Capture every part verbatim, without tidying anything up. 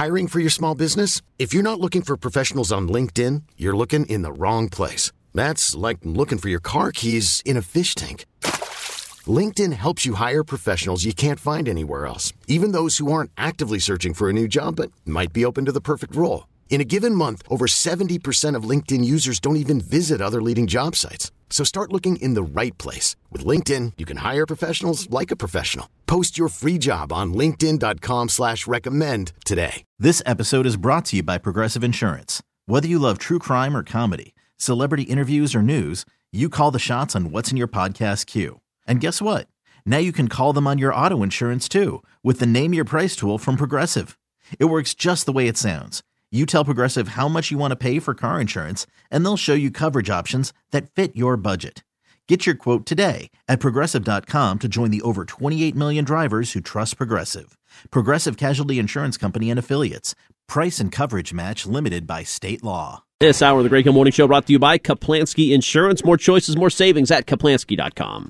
Hiring for your small business? If you're not looking for professionals on LinkedIn, you're looking in the wrong place. That's like looking for your car keys in a fish tank. LinkedIn helps you hire professionals you can't find anywhere else, even those who aren't actively searching for a new job but might be open to the perfect role. In a given month, over seventy percent of LinkedIn users don't even visit other leading job sites. So start looking in the right place. With LinkedIn, you can hire professionals like a professional. Post your free job on linkedin dot com slash recommend today. This episode is brought to you by Progressive Insurance. Whether you love true crime or comedy, celebrity interviews or news, you call the shots on what's in your podcast queue. And guess what? Now you can call them on your auto insurance too with the Name Your Price tool from Progressive. It works just the way it sounds. You tell Progressive how much you want to pay for car insurance, and they'll show you coverage options that fit your budget. Get your quote today at Progressive dot com to join the over twenty-eight million drivers who trust Progressive. Progressive Casualty Insurance Company and Affiliates. Price and coverage match limited by state law. This hour of the Greg Hill Morning Show brought to you by Kaplansky Insurance. More choices, more savings at Kaplansky dot com.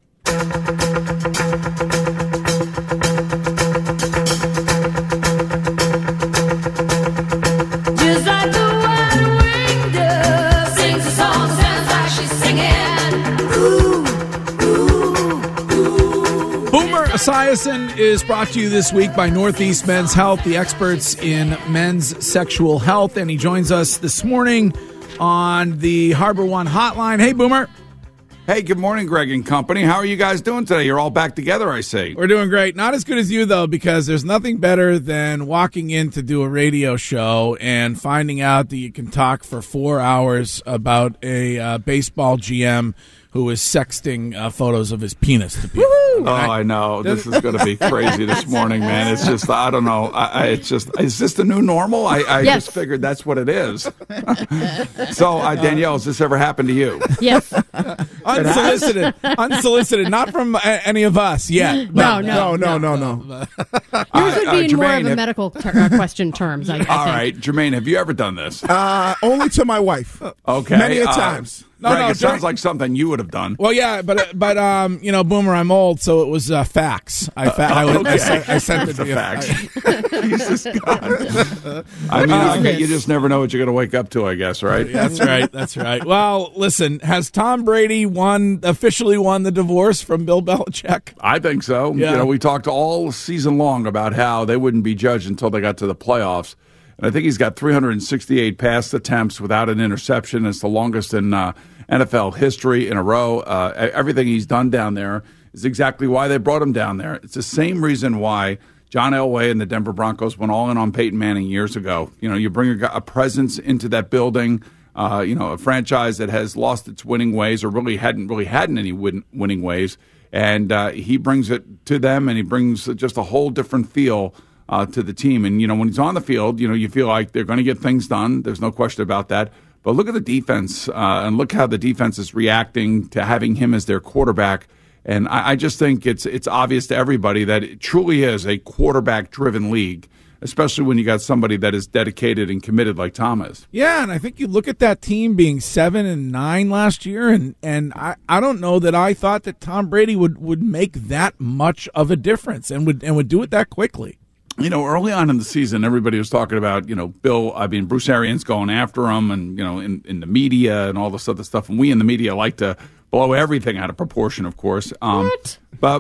Esiason is brought to you this week by Northeast Men's Health, the experts in men's sexual health, and he joins us this morning on the Harbor One hotline. Hey, Boomer. Hey, good morning, Greg and company. How are you guys doing today? You're all back together, I see. We're doing great. Not as good as you, though, because there's nothing better than walking in to do a radio show and finding out that you can talk for four hours about a uh, baseball G M who is sexting uh, photos of his penis to people. Oh, I know. This is going to be crazy this morning, man. It's just, I don't know. I, I, it's just, is this the new normal? I, I yes. just figured that's what it is. So, uh, Danielle, has this ever happened to you? Yes. Unsolicited. Unsolicited. Not from uh, any of us yet. No, no, no, no, no. no. Yours would Uh, be uh, more Jermaine, of a have- medical ter- uh, question terms, I, I think. All right, Jermaine, have you ever done this? Uh, only to my wife. Okay. Many a uh, times. No, Greg, no, it sounds Jermaine- like something you would have done. Well, yeah, but but um, you know, Boomer, I'm old, so it was uh, fax. I, fa- I, would, I, sent, I sent it The via fax. fax. Jesus God. I mean, I guess you just never know what you're going to wake up to, I guess, right? That's right. That's right. Well, listen, has Tom Brady won officially won the divorce from Bill Belichick? I think so. Yeah. You know, we talked all season long about how they wouldn't be judged until they got to the playoffs. And I think he's got three hundred sixty-eight pass attempts without an interception. It's the longest in uh, N F L history in a row. Uh, everything he's done down there is exactly why they brought him down there. It's the same reason why John Elway and the Denver Broncos went all in on Peyton Manning years ago. You know, you bring a, a presence into that building, uh, you know, a franchise that has lost its winning ways or really hadn't really had any win, winning ways. And uh, he brings it to them, and he brings just a whole different feel uh, to the team. And, you know, when he's on the field, you know, you feel like they're going to get things done. There's no question about that. But look at the defense, uh, and look how the defense is reacting to having him as their quarterback. And I, I just think it's it's obvious to everybody that it truly is a quarterback-driven league, especially when you got somebody that is dedicated and committed like Tom is. Yeah, and I think you look at that team being seven and nine last year, and, and I, I don't know that I thought that Tom Brady would, would make that much of a difference and would and would do it that quickly. You know, early on in the season, everybody was talking about, you know, Bill, I mean, Bruce Arians going after him and, you know, in, in the media and all this other stuff. And we in the media like to blow everything out of proportion, of course. Um, What? But,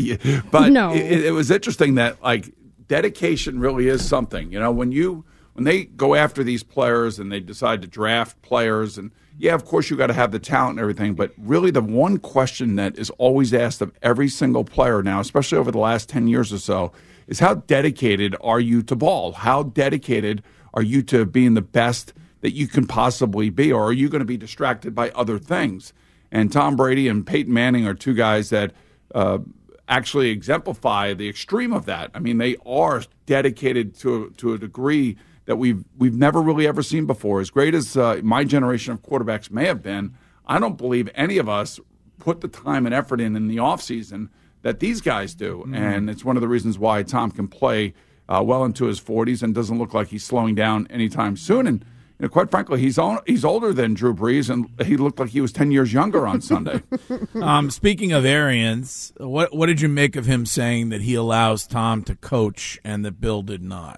but No. it, it was interesting that, like, dedication really is something. You know, when you when they go after these players and they decide to draft players, and, yeah, of course, you got to have the talent and everything. But really the one question that is always asked of every single player now, especially over the last ten years or so, is how dedicated are you to ball? How dedicated are you to being the best that you can possibly be? Or are you going to be distracted by other things? And Tom Brady and Peyton Manning are two guys that uh, actually exemplify the extreme of that. I mean, they are dedicated to, to a degree that we've, we've never really ever seen before. As great as uh, my generation of quarterbacks may have been, I don't believe any of us put the time and effort in in the offseason that these guys do. Mm-hmm. And it's one of the reasons why Tom can play uh, well into his forties and doesn't look like he's slowing down anytime soon. And you know, quite frankly, he's on, he's older than Drew Brees, and he looked like he was ten years younger on Sunday. um, speaking of Arians, what what did you make of him saying that he allows Tom to coach and that Bill did not?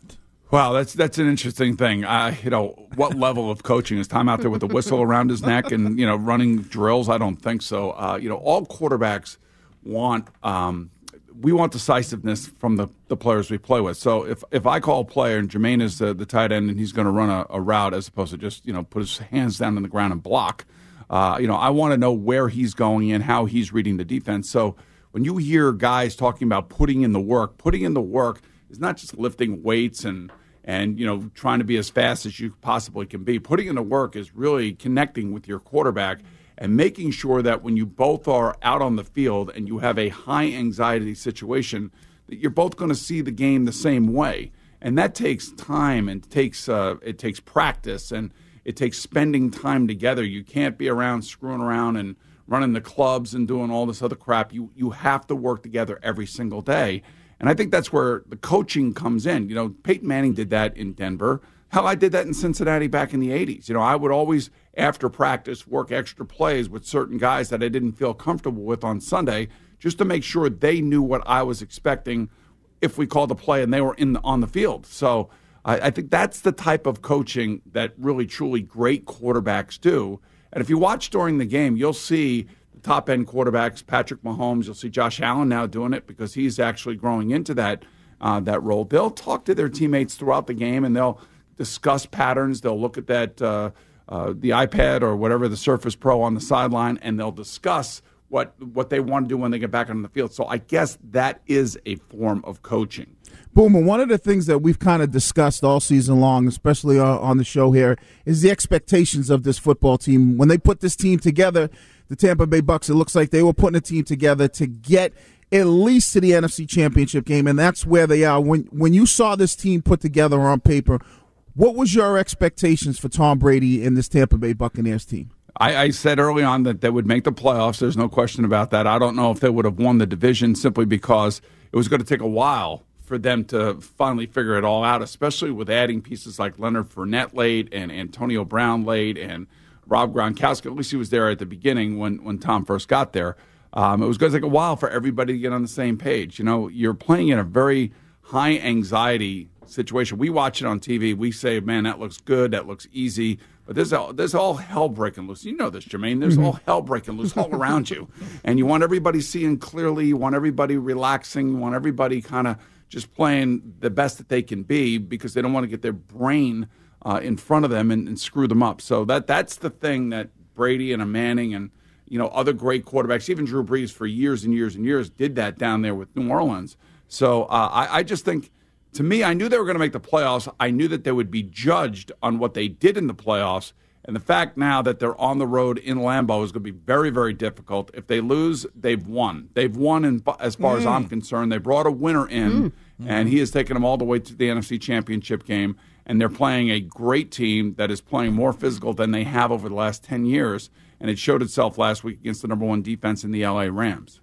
Wow, that's that's an interesting thing. Uh, you know, what level of coaching is Tom out there with a whistle around his neck and you know running drills? I don't think so. Uh, you know, all quarterbacks want um, we want decisiveness from the, the players we play with. So if if I call a player and Jermaine is the, the tight end and he's going to run a, a route as opposed to just you know put his hands down on the ground and block, uh, you know, I want to know where he's going and how he's reading the defense. So when you hear guys talking about putting in the work, putting in the work. It's not just lifting weights and, and you know trying to be as fast as you possibly can be. Putting in the work is really connecting with your quarterback and making sure that when you both are out on the field and you have a high anxiety situation, that you're both going to see the game the same way. And that takes time and takes uh, it takes practice and it takes spending time together. You can't be around screwing around and running the clubs and doing all this other crap. You you have to work together every single day. And I think that's where the coaching comes in. You know, Peyton Manning did that in Denver. Hell, I did that in Cincinnati back in the eighties. You know, I would always, after practice, work extra plays with certain guys that I didn't feel comfortable with on Sunday just to make sure they knew what I was expecting if we called a play and they were in the, on the field. So I, I think that's the type of coaching that really, truly great quarterbacks do. And if you watch during the game, you'll see top-end quarterbacks, Patrick Mahomes. You'll see Josh Allen now doing it because he's actually growing into that uh, that role. They'll talk to their teammates throughout the game, and they'll discuss patterns. They'll look at that uh, uh, the iPad or whatever, the Surface Pro on the sideline, and they'll discuss what what they want to do when they get back on the field. So I guess that is a form of coaching. Boom, and one of the things that we've kind of discussed all season long, especially uh, on the show here, is the expectations of this football team. When they put this team together, the Tampa Bay Bucks, it looks like they were putting a team together to get at least to the N F C Championship game, and that's where they are. When when you saw this team put together on paper, what was your expectations for Tom Brady and this Tampa Bay Buccaneers team? I, I said early on that they would make the playoffs. There's no question about that. I don't know if they would have won the division simply because it was going to take a while for them to finally figure it all out, especially with adding pieces like Leonard Fournette late and Antonio Brown late and Rob Gronkowski. At least he was there at the beginning when, when Tom first got there. Um, it was going to take a while for everybody to get on the same page. You know, you're playing in a very high anxiety situation. We watch it on T V. We say, man, that looks good. That looks easy. But there's all, there's all hell breaking loose. You know this, Jermaine. There's mm-hmm. all hell breaking loose all around you. And you want everybody seeing clearly. You want everybody relaxing. You want everybody kind of just playing the best that they can be because they don't want to get their brain uh, in front of them and, and screw them up. So that that's the thing that Brady and a Manning and you know other great quarterbacks, even Drew Brees for years and years and years, did that down there with New Orleans. So uh, I, I just think, to me, I knew they were going to make the playoffs. I knew that they would be judged on what they did in the playoffs. And the fact now that they're on the road in Lambeau is going to be very, very difficult. If they lose, they've won. They've won in, as far mm. as I'm concerned. They brought a winner in, mm. and he has taken them all the way to the N F C Championship game. And they're playing a great team that is playing more physical than they have over the last ten years. And it showed itself last week against the number one defense in the L A Rams.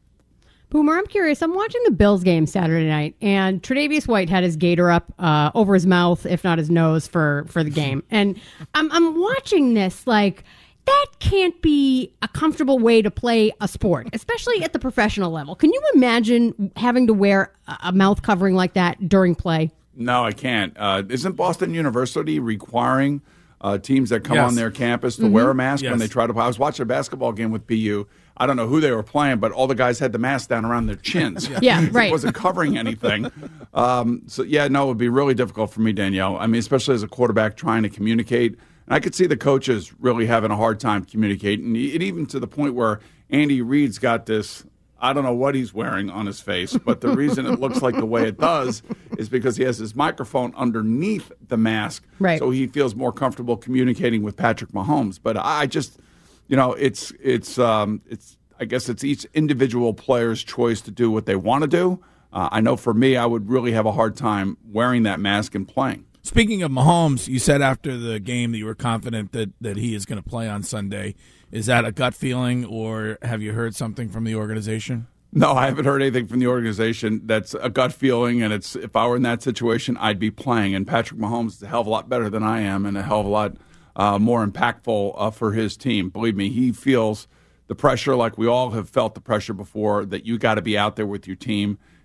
Boomer, I'm curious. I'm watching the Bills game Saturday night, and Tre'Davious White had his gator up uh, over his mouth, if not his nose, for, for the game. And I'm I'm watching this like that can't be a comfortable way to play a sport, especially at the professional level. Can you imagine having to wear a, a mouth covering like that during play? No, I can't. Uh, isn't Boston University requiring uh, teams that come yes. on their campus to mm-hmm. wear a mask yes. when they try to play? I was watching a basketball game with B U. I don't know who they were playing, but all the guys had the mask down around their chins. Yeah, right. It wasn't covering anything. Um, so, yeah, no, it would be really difficult for me, Danielle. I mean, especially as a quarterback trying to communicate. And I could see the coaches really having a hard time communicating, and even to the point where Andy Reid's got this, I don't know what he's wearing on his face, but the reason it looks like the way it does is because he has his microphone underneath the mask, right. so he feels more comfortable communicating with Patrick Mahomes. But I just... You know, it's it's um, it's. I guess it's each individual player's choice to do what they want to do. Uh, I know for me, I would really have a hard time wearing that mask and playing. Speaking of Mahomes, you said after the game that you were confident that, that he is going to play on Sunday. Is that a gut feeling, or have you heard something from the organization? No, I haven't heard anything from the organization. That's a gut feeling, and it's if I were in that situation, I'd be playing. And Patrick Mahomes is a hell of a lot better than I am, and a hell of a lot Uh, more impactful uh, for his team. Believe me, he feels the pressure like we all have felt the pressure before, that you got to be out there with your team.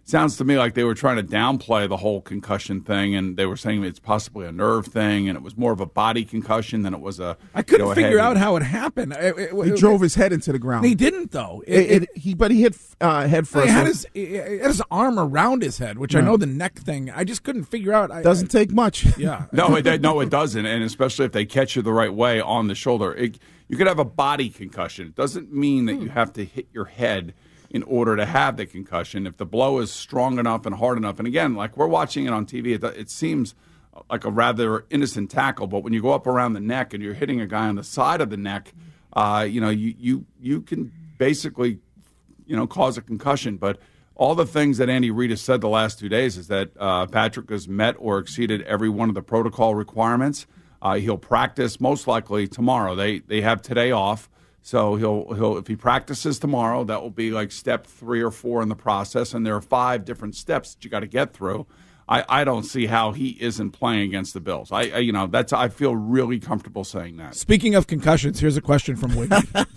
sounds to me like they were trying to downplay the whole concussion thing, and they were saying it's possibly a nerve thing, and it was more of a body concussion than it was a. I couldn't you know, figure head. out how it happened. It, it, He it, drove his head into the ground. He didn't though. It, It, it, it, he, but he hit uh, head first. he had his, he had his arm around his head, which I know the neck thing. I just couldn't figure out. I, Doesn't take much. Yeah. No, it no, it doesn't, and especially if they catch you the right way on the shoulder, it, you could have a body concussion. It doesn't mean that you have to hit your head in order to have the concussion. If the blow is strong enough and hard enough, and again, like we're watching it on T V, it, it seems like a rather innocent tackle, but when you go up around the neck and you're hitting a guy on the side of the neck, uh, you know, you, you you can basically, you know, cause a concussion. But all the things that Andy Reid has said the last two days is that uh, Patrick has met or exceeded every one of the protocol requirements. Uh, he'll practice most likely tomorrow. They they have today off. So he'll he'll if he practices tomorrow, that will be like step three or four in the process, and there are five different steps that you got to get through. I, I don't see how he isn't playing against the Bills. I, I you know that's I feel really comfortable saying that. Speaking of concussions, here's a question from Wiggy.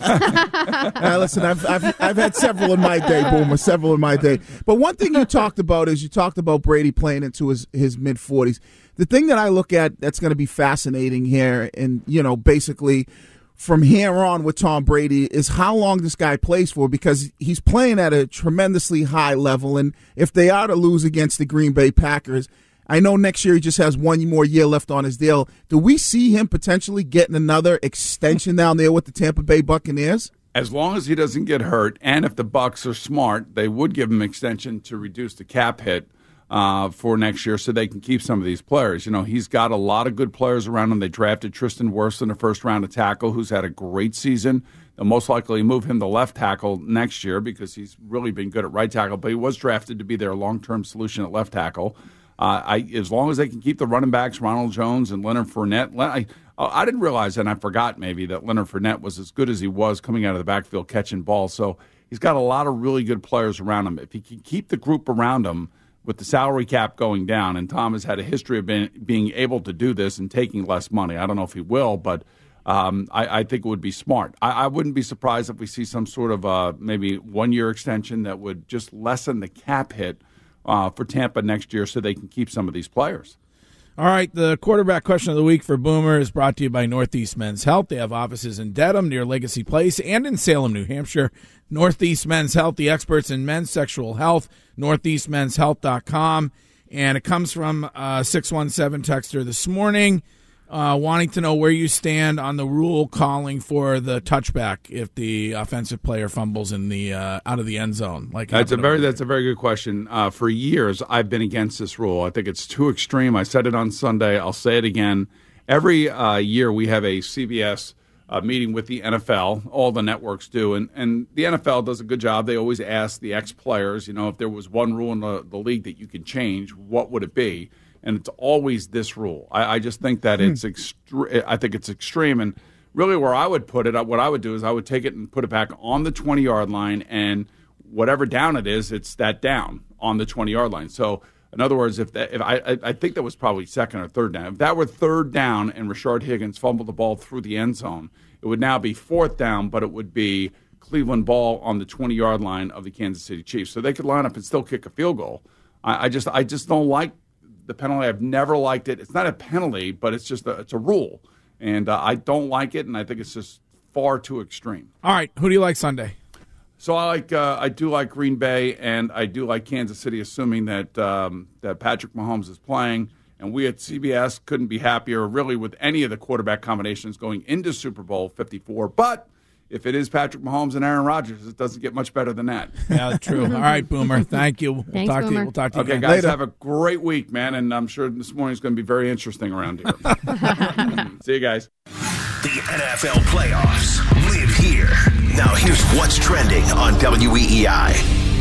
Uh, listen, I've, I've I've had several in my day, Boomer, several in my day. But one thing you talked about is you talked about Brady playing into his, his mid forties. The thing that I look at that's going to be fascinating here, and you know, basically from here on with Tom Brady, is how long this guy plays for, because he's playing at a tremendously high level. And if they are to lose against the Green Bay Packers, I know next year he just has one more year left on his deal. Do we see him potentially getting another extension down there with the Tampa Bay Buccaneers? As long as he doesn't get hurt, and if the Bucs are smart, they would give him extension to reduce the cap hit uh, for next year so they can keep some of these players. You know, he's got a lot of good players around him. They drafted Tristan Wirfs in the first round of tackle, who's had a great season. They'll most likely move him to left tackle next year because he's really been good at right tackle, but he was drafted to be their long-term solution at left tackle. Uh, I, as long as they can keep the running backs, Ronald Jones and Leonard Fournette. I, I didn't realize, and I forgot maybe, that Leonard Fournette was as good as he was coming out of the backfield catching balls. So he's got a lot of really good players around him. If he can keep the group around him with the salary cap going down, and Tom has had a history of being, being able to do this and taking less money. I don't know if he will, but um, I, I think it would be smart. I, I wouldn't be surprised if we see some sort of uh, maybe one-year extension that would just lessen the cap hit Uh, for Tampa next year so they can keep some of these players. All right, the quarterback question of the week for Boomer is brought to you by Northeast Men's Health. They have offices in Dedham near Legacy Place and in Salem, New Hampshire. Northeast Men's Health, the experts in men's sexual health, northeast men's health dot com. And it comes from uh, six one seven texter this morning, uh, wanting to know where you stand on the rule calling for the touchback if the offensive player fumbles in the uh, out of the end zone. Like that's a very over that's a very good question. Uh, for years, I've been against this rule. I think it's too extreme. I said it on Sunday. I'll say it again. Every uh, year we have a C B S uh, meeting with the N F L. All the networks do, and and the N F L does a good job. They always ask the ex-players, you know, if there was one rule in the, the league that you could change, what would it be? And it's always this rule. I, I just think that it's extre- I think it's extreme. And really where I would put it, what I would do is I would take it and put it back on the twenty-yard line, and whatever down it is, it's that down on the twenty-yard line. So, in other words, if, that, if I, I think that was probably second or third down. If that were third down and Rashard Higgins fumbled the ball through the end zone, it would now be fourth down, but it would be Cleveland ball on the twenty-yard line of the Kansas City Chiefs. So they could line up and still kick a field goal. I, I just I just don't like the penalty. I've never liked it. It's not a penalty, but it's just a, it's a rule, and uh, I don't like it, and I think it's just far too extreme. All right, who do you like Sunday? So I like uh, I do like Green Bay, and I do like Kansas City, assuming that um, that Patrick Mahomes is playing. And we at C B S couldn't be happier, really, with any of the quarterback combinations going into Super Bowl fifty-four. But if it is Patrick Mahomes and Aaron Rodgers, it doesn't get much better than that. Yeah, true. All right, Boomer. Thank you. We'll Thanks, talk Boomer. to you. We'll talk to you Okay, again guys, later. have a great week, man, and I'm sure this morning is going to be very interesting around here. See you guys. The N F L playoffs live here. Now here's what's trending on W E E I.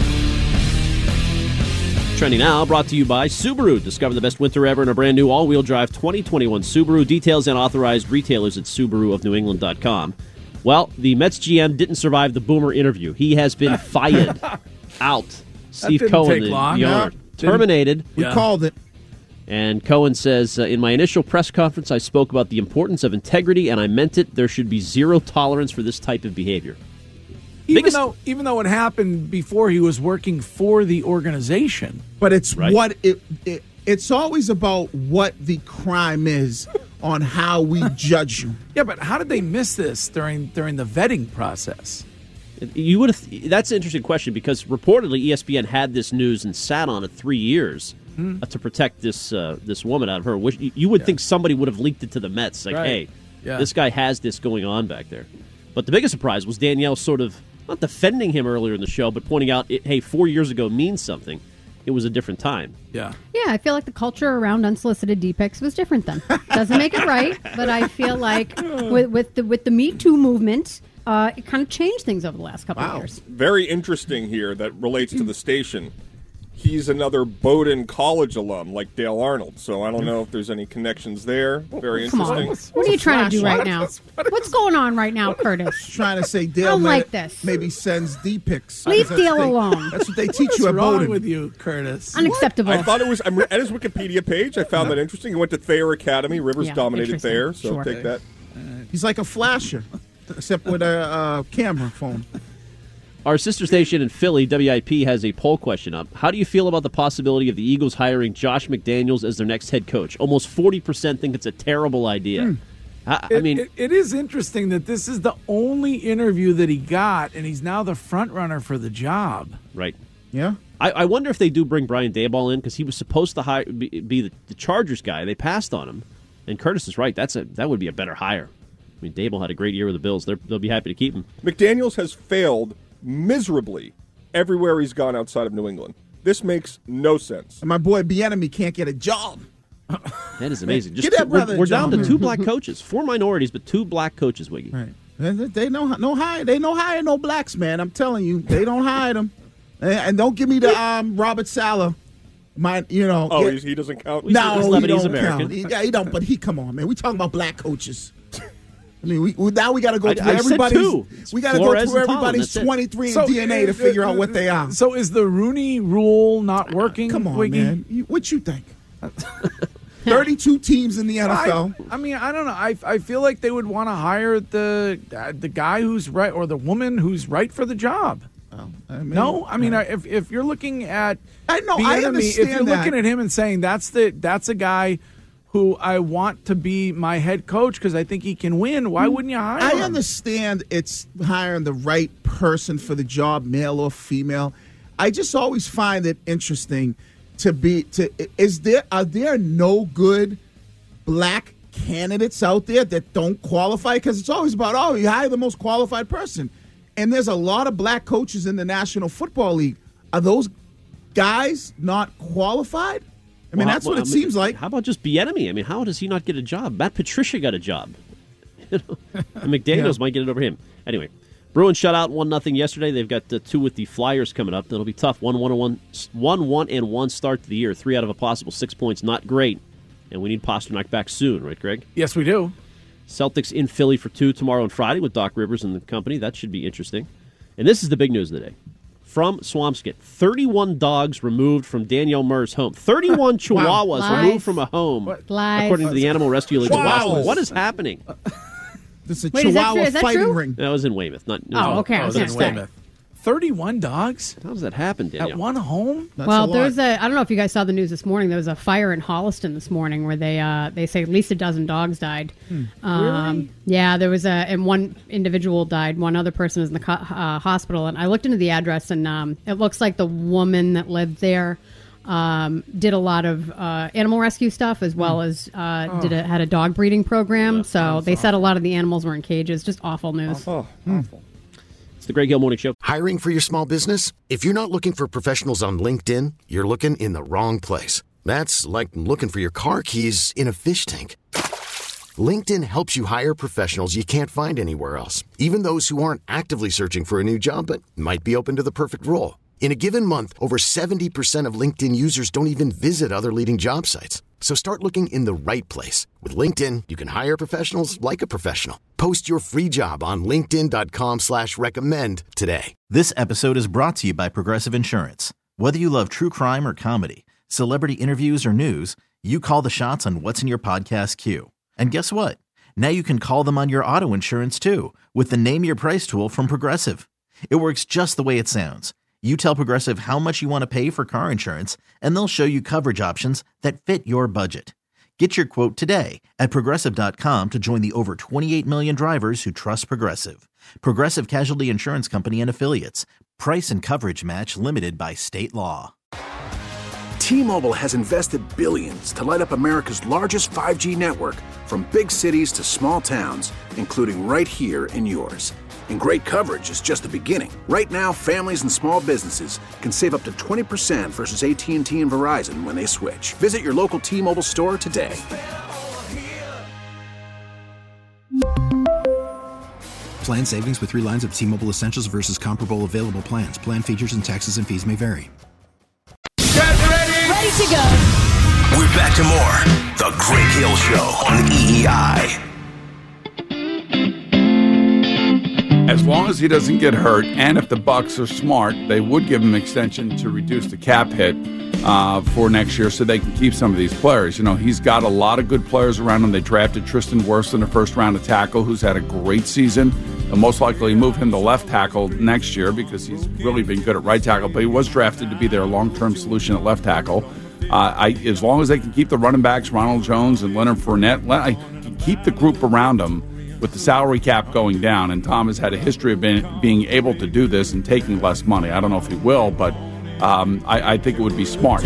Trending now, brought to you by Subaru. Discover the best winter ever in a brand new all-wheel drive twenty twenty-one Subaru. Details and authorized retailers at Subaru of New England dot com. Well, the Mets G M didn't survive the Boomer interview. He has been fired. Out. Steve didn't Cohen, take the, long. the owner, No, terminated. We Yeah. called it. And Cohen says, uh, in my initial press conference, I spoke about the importance of integrity, and I meant it. There should be zero tolerance for this type of behavior. Even Biggest- though even though it happened before he was working for the organization. But it's Right. what it, it. It's always about what the crime is on how we judge you. Yeah, but how did they miss this during during the vetting process? You would have. That's an interesting question because reportedly E S P N had this news and sat on it three years Hmm. uh, to protect this uh, this woman out of her. Which you would think somebody would have leaked it to the Mets, like, Right. "Hey, Yeah. this guy has this going on back there." But the biggest surprise was Danielle sort of not defending him earlier in the show, but pointing out, it, "Hey, four years ago means something. It was a different time." Yeah. Yeah, I feel like the culture around unsolicited D pics was different then. Doesn't make it right, but I feel like with, with the with the Me Too movement, uh, it kind of changed things over the last couple of years. Very interesting here that relates to the station. He's another Bowdoin College alum, like Dale Arnold. So I don't know if there's any connections there. Very Come on, interesting. what are you trying to do Flash. right now? What's going on right now, Curtis? Trying to say I Dale don't may- like this. maybe sends D pics. Leave That's what Dale they- alone. That's what they teach What's you at wrong Bowdoin. with you, Curtis? Unacceptable. I thought it was I'm, at his Wikipedia page. I found that interesting. He went to Thayer Academy. Rivers Yeah, dominated interesting. Thayer, so Sure. take that. He's like a flasher, except with a uh, camera phone. Our sister station in Philly, W I P, has a poll question up. How do you feel about the possibility of the Eagles hiring Josh McDaniels as their next head coach? Almost forty percent think it's a terrible idea. I, I It- mean, it, it is interesting that this is the only interview that he got, and he's now the front runner for the job. right. Yeah. I, I wonder if they do bring Brian Daboll in because he was supposed to hire, be, be the, the Chargers guy. They passed on him, and Curtis is right. That's a that would be a better hire. I mean, Daboll had a great year with the Bills. They're, they'll be happy to keep him. McDaniels has failed miserably everywhere he's gone outside of New England. This makes no sense. And my boy Bieniemy can't get a job. That is amazing. Get that two- we're brother a we're down job, to man. two black coaches, four minorities, but two black coaches. Wiggy. Right. They, they know no hire. They don't hire no blacks, man. I'm telling you, they don't hire them. And, and don't give me the um, Robert Saleh. My, you know. Oh, get- he's, he doesn't count? no, he's he Lebanese don't American. count. He, yeah, he don't. But he, come on, man. We talking about black coaches. I mean, we, we now we got to go I- through I said everybody's. two. It's We got to go Flores through and Tomlin, everybody's that's it. twenty-three in D N A to uh, figure out uh, what they are. So is the Rooney Rule not working? Come on, Wiggy? man. You, what you think? Thirty-two teams in the N F L. I, I mean, I don't know. I, I feel like they would want to hire the uh, the guy who's right or the woman who's right for the job. Well, I mean, No, I mean, uh, if if you're looking at I know, I Bieniemy, understand if you're that. looking at him and saying that's the that's a guy who I want to be my head coach because I think he can win, why wouldn't you hire I him? understand it's hiring the right person for the job, male or female. I just always find it interesting to be to is there are there no good black candidates out there that don't qualify? Because it's always about, oh, you hire the most qualified person. And there's a lot of black coaches in the National Football League. Are those guys not qualified? I mean, Well, that's how- what it I mean, seems like. How about just Bieniemy? I mean, how does he not get a job? Matt Patricia got a job. You know? And McDaniels might get it over him. Anyway, Bruins shut out one nothing yesterday. They've got the two with the Flyers coming up. That'll be tough. One one and one, one one and one start to the year. Three out of a possible six points. Not great. And we need Pasternak back soon, right, Greg? Yes, we do. Celtics in Philly for two tomorrow and Friday with Doc Rivers and the company. That should be interesting. And this is the big news of the day. From Swampscott, thirty-one dogs removed from Danielle Murr's home. thirty-one chihuahuas Lies. removed from a home, Lies. according to the Animal Rescue League of Chihuahuas. Washington. What is happening? This is a Wait, is that Chihuahua true? Is that fighting true? ring. That was in Weymouth. Not, Oh, okay. I Oh, was that's gonna say. Weymouth. thirty-one dogs How does that happen, Danielle? at one home? That's well, a lot. there's a. I don't know if you guys saw the news this morning. There was a fire in Holliston this morning where they uh, they say at least a dozen dogs died. Um, Really? Yeah, there was a and one individual died. One other person is in the co- uh, hospital. And I looked into the address, and um, it looks like the woman that lived there um, did a lot of uh, animal rescue stuff as well as uh, did a, had a dog breeding program. So they said a lot of the animals were in cages. Just awful news. Oh, awful. It's the Greg Hill Morning Show. Hiring for your small business? If you're not looking for professionals on LinkedIn, you're looking in the wrong place. That's like looking for your car keys in a fish tank. LinkedIn helps you hire professionals you can't find anywhere else, even those who aren't actively searching for a new job but might be open to the perfect role. In a given month, over seventy percent of LinkedIn users don't even visit other leading job sites. So start looking in the right place. With LinkedIn, you can hire professionals like a professional. Post your free job on linkedin.com slash recommend today. This episode is brought to you by Progressive Insurance. Whether you love true crime or comedy, celebrity interviews or news, you call the shots on what's in your podcast queue. And guess what? Now you can call them on your auto insurance too with the Name Your Price tool from Progressive. It works just the way it sounds. You tell Progressive how much you want to pay for car insurance, and they'll show you coverage options that fit your budget. Get your quote today at Progressive dot com to join the over twenty-eight million drivers who trust Progressive. Progressive Casualty Insurance Company and Affiliates. Price and coverage match limited by state law. T-Mobile has invested billions to light up America's largest five G network, from big cities to small towns, including right here in yours. And great coverage is just the beginning. Right now, families and small businesses can save up to twenty percent versus A T and T and Verizon when they switch. Visit your local T-Mobile store today. Plan savings with three lines of T-Mobile Essentials versus comparable available plans. Plan features and taxes and fees may vary. Get ready! Ready to go. We're back to more The Greg Hill Show on E E I. As long as he doesn't get hurt, and if the Bucs are smart, they would give him an extension to reduce the cap hit uh, for next year so they can keep some of these players. You know, he's got a lot of good players around him. They drafted Tristan Wirfs in the first round of tackle, who's had a great season. They'll most likely move him to left tackle next year because he's really been good at right tackle, but he was drafted to be their long-term solution at left tackle. Uh, I, as long as they can keep the running backs, Ronald Jones and Leonard Fournette, I can keep the group around him with the salary cap going down, and Tom has had a history of being, being able to do this and taking less money. I don't know if he will, but um, I, I think it would be smart.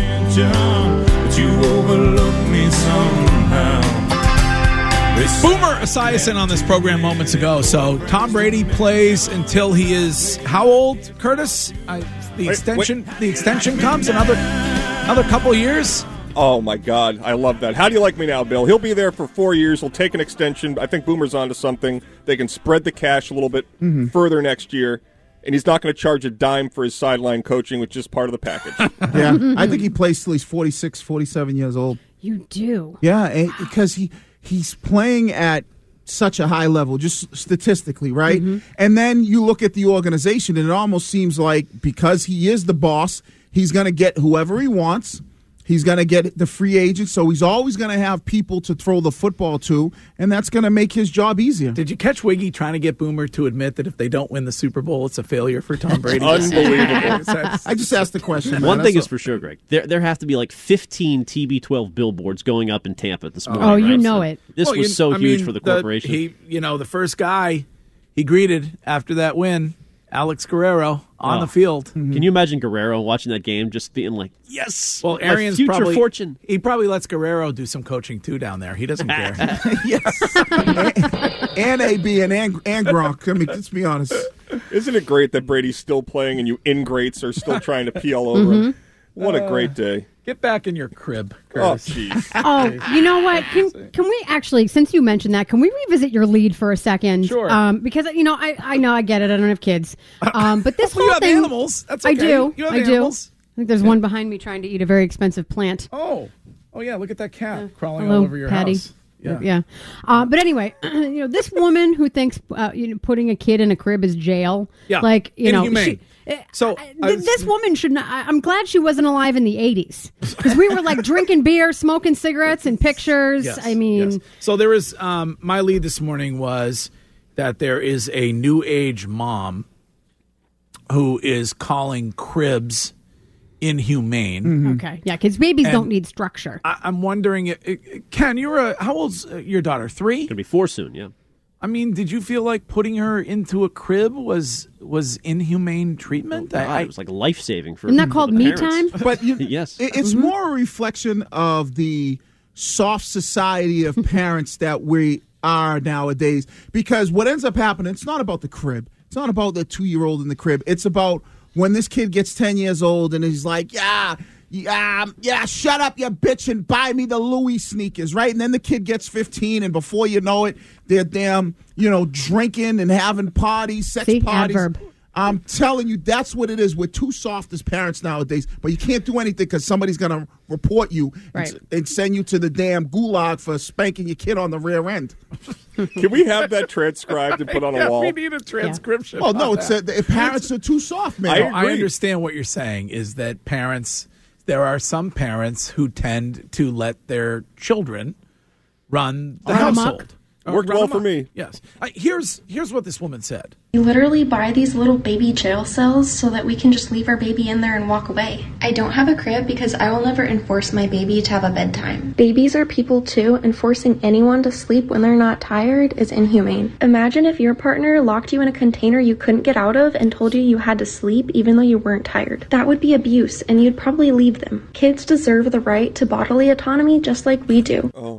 Boomer Esiason on this program moments ago. So Tom Brady plays until he is how old, Curtis? I, the extension wait, wait. The extension comes another another couple of years. Oh, my God. I love that. How do you like me now, Bill? He'll be there for four years. He'll take an extension. I think Boomer's onto something. They can spread the cash a little bit mm-hmm. further next year, and he's not going to charge a dime for his sideline coaching, which is part of the package. Yeah, I think he plays till he's forty-six, forty-seven years old. You do? Yeah, because he he's playing at such a high level, just statistically, right? Mm-hmm. And then you look at the organization, and it almost seems like because he is the boss, he's going to get whoever he wants. He's going to get the free agents, so he's always going to have people to throw the football to, and that's going to make his job easier. Did you catch Wiggy trying to get Boomer to admit that if they don't win the Super Bowl, it's a failure for Tom Brady? Unbelievable. I just asked the question. Man. One that's thing a- is for sure, Greg. There there have to be like fifteen T B twelve billboards going up in Tampa this morning. Oh, you right? know so it. This well, was you, so I huge mean, for the corporation. The, he, you know, the first guy he greeted after that win, Alex Guerrero, on oh. the field. Mm-hmm. Can you imagine Guerrero watching that game just being like, yes, well, Arians future probably, fortune. He probably lets Guerrero do some coaching, too, down there. He doesn't care. Yes. and, and A B and, and, and Gronk. I mean, let's be honest. Isn't it great that Brady's still playing and you ingrates are still trying to pee all over him? Mm-hmm. What a great day. Get back in your crib, Oh, Curtis. jeez. Oh, you know what? Can, can we actually, since you mentioned that, can we revisit your lead for a second? Sure. Um, because, you know, I, I know, I get it. I don't have kids. Um, but this Well, whole you have thing. animals. That's okay. I do. You have I animals. do. I think there's one behind me trying to eat a very expensive plant. Oh. Oh, yeah, look at that cat Uh, crawling hello, all over your Patty. house. Yeah. Yeah. Uh, but anyway, you know, this woman who thinks uh, you know, putting a kid in a crib is jail. Yeah. Like, you know. Inhumane. She, uh, So, uh, I th- was- this woman should not. I, I'm glad she wasn't alive in the eighties because we were like drinking beer, smoking cigarettes, and pictures. Yes, I mean, yes. So there was um, my lead this morning was that there is a new age mom who is calling cribs inhumane. Mm-hmm. okay, yeah, because babies And- don't need structure. I, I'm wondering, uh, uh, Ken, you're a how old's uh, your daughter? Three. Gonna be four soon. Yeah. I mean, did you feel like putting her into a crib was was inhumane treatment? Oh, God, I, I, it was like life saving for. Isn't that for called the me parents. time? But you, Yes. it- it's more a reflection of the soft society of parents that we are nowadays. Because what ends up happening, it's not about the crib. It's not about the two-year-old in the crib. It's about when this kid gets ten years old and he's like, yeah, yeah, yeah, shut up, you bitch, and buy me the Louis sneakers, right? And then the kid gets fifteen, and before you know it, they're damn, you know, drinking and having parties, sex See, parties. adverb. I'm telling you, that's what it is. We're too soft as parents nowadays, but you can't do anything because somebody's going to report you Right. and, and send you to the damn gulag for spanking your kid on the rear end. Can we have that transcribed and put on a yeah, wall? we need a transcription. Oh, no, of it's that. uh, the parents are too soft, man. I, I I agree. understand what you're saying is that parents, there are some parents who tend to let their children run the Run amok. household. Worked run well them for up. me. Yes. Uh, here's here's what this woman said. We literally buy these little baby jail cells so that we can just leave our baby in there and walk away. I don't have a crib because I will never enforce my baby to have a bedtime. Babies are people too, and forcing anyone to sleep when they're not tired is inhumane. Imagine if your partner locked you in a container you couldn't get out of and told you you had to sleep even though you weren't tired. That would be abuse, and you'd probably leave them. Kids deserve the right to bodily autonomy just like we do. Oh.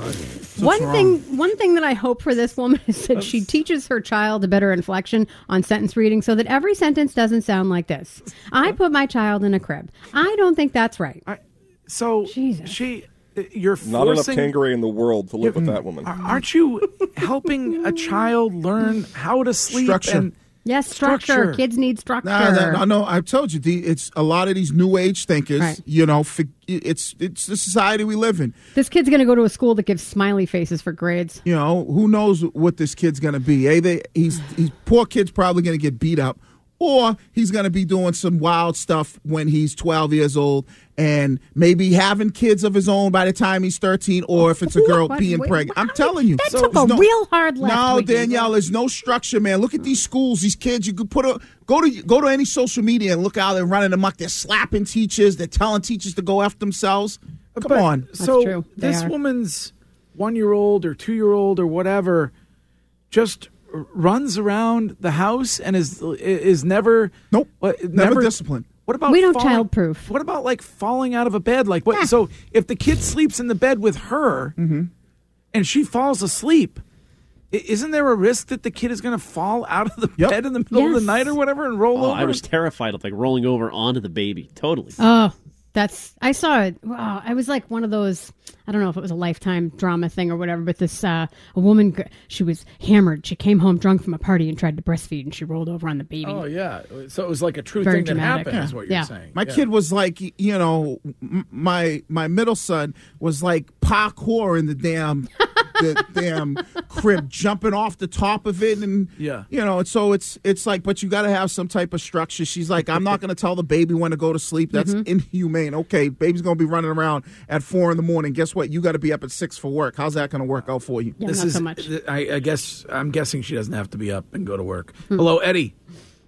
One thing, one thing that I hope for this woman is that she teaches her child a better inflection on sentence reading, so that every sentence doesn't sound like this. I put my child in a crib. I don't think that's right. I, so Jesus. she, you're Not enough forcing. Tanqueray in the world to live with that woman. Aren't you helping a child learn how to sleep? Structure. And Yes, structure. Structure. Kids need structure. No, no, no, no, I told you, the, it's a lot of these new age thinkers. Right. You know, fi- it's it's the society we live in. This kid's going to go to a school that gives smiley faces for grades. You know, who knows what this kid's going to be? Eh? They, he's, he's poor kid's probably going to get beat up, or he's going to be doing some wild stuff when he's twelve years old, and maybe having kids of his own by the time he's thirteen, or if it's a girl What? being Wait, pregnant. how I'm did- telling you, that So took there's a no, real hard left. No, Wiggy. Danielle, there's no structure, man. Look at these schools, these kids. You could put a go to go to any social media and look how they're running amok. They're slapping teachers. They're telling teachers to go after themselves. Come But- on. So true. They this are. woman's one-year-old or two-year-old or whatever just r- runs around the house and is is never Nope. what, Never disciplined. What about We don't falling- childproof. What about like falling out of a bed? Like what? So if the kid sleeps in the bed with her Mm-hmm. and she falls asleep, i- isn't there a risk that the kid is going to fall out of the Yep. bed in the middle of Yes. the night or whatever and roll Oh, over? I was terrified of like rolling over onto the baby. Totally. Oh, that's, I saw it. Wow. I was like one of those, I don't know if it was a Lifetime drama thing or whatever, but this, uh, a woman, g- she was hammered. She came home drunk from a party and tried to breastfeed, and she rolled over on the baby. Oh yeah, so it was like a true Very thing that dramatic. happened. Is Yeah. what you're Yeah. saying? My Yeah. kid was like, you know, m- my my middle son was like parkour in the damn the damn crib, jumping off the top of it, and Yeah. you know, and so it's it's like, but you got to have some type of structure. She's like, I'm not going to tell the baby when to go to sleep. That's inhumane. Okay, baby's going to be running around at four in the morning. Guess what? You got to be up at six for work. How's that going to work out for you? Yeah, This not is, so much. I, I guess I'm guessing she doesn't have to be up and go to work. Hello, Eddie.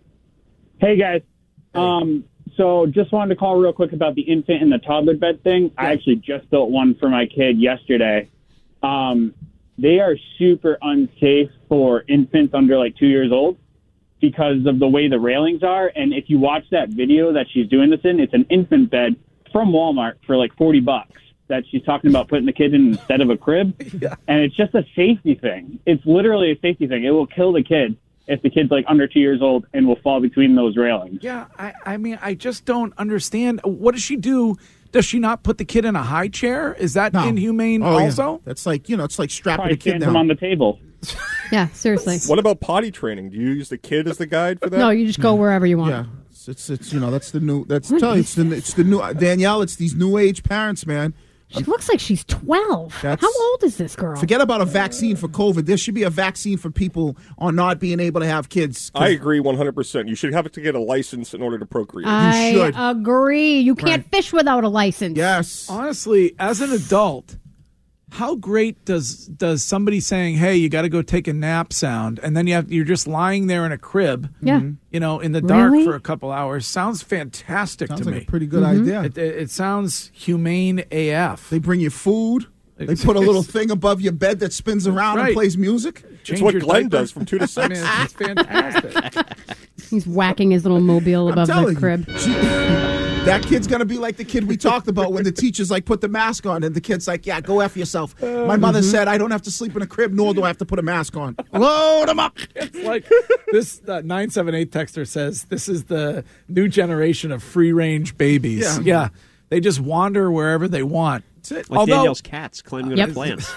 Hey guys, um, so just wanted to call real quick about the infant and the toddler bed thing. I actually just built one for my kid yesterday. Um, they are super unsafe for infants under like two years old because of the way the railings are. And if you watch that video that she's doing this in, it's an infant bed from Walmart for like forty bucks that she's talking about putting the kid in instead of a crib. Yeah. And it's just a safety thing. It's literally a safety thing. It will kill the kid if the kid's like under two years old and will fall between those railings. Yeah, I, I mean, I just don't understand. What does she do? Does she not put the kid in a high chair? Is that No. inhumane Oh, yeah. also? That's like, you know, it's like strapping Probably a kid stands them down. on the table. Yeah, seriously. What about potty training? Do you use the kid as the guide for that? No, you just go wherever you want. Yeah, it's, it's it's you know that's the new that's tell you, it's the it's the new Danielle. It's these new age parents, man. She looks like she's twelve. That's- How old is this girl? Forget about a vaccine for COVID. There should be a vaccine for people on not being able to have kids. 'Cause I agree one hundred percent. You should have to get a license in order to procreate. I should. agree. You can't Right. fish without a license. Yes. Honestly, as an adult, how great does does somebody saying, "Hey, you got to go take a nap" sound, and then you have you're just lying there in a crib, Yeah. you know, in the dark Really? for a couple hours? Sounds fantastic Sounds to like me. a pretty good idea. It, it, it sounds humane A F. They bring you food. They put a little thing above your bed that spins around Right. and plays music. It's Change what your Glenn diaper. does from two to I six. mean, it's, it's fantastic. He's whacking his little mobile I'm above the telling crib. you, she- that kid's gonna be like the kid we talked about when the teacher's like, put the mask on, and the kid's like, yeah, go F yourself. My mother said I don't have to sleep in a crib, nor do I have to put a mask on. Load them up. It's like this uh, nine seven eight texter says this is the new generation of free range babies. Yeah. Yeah, they just wander wherever they want. That's it. Like Although- Danielle's cats climbing on Yep. her plants.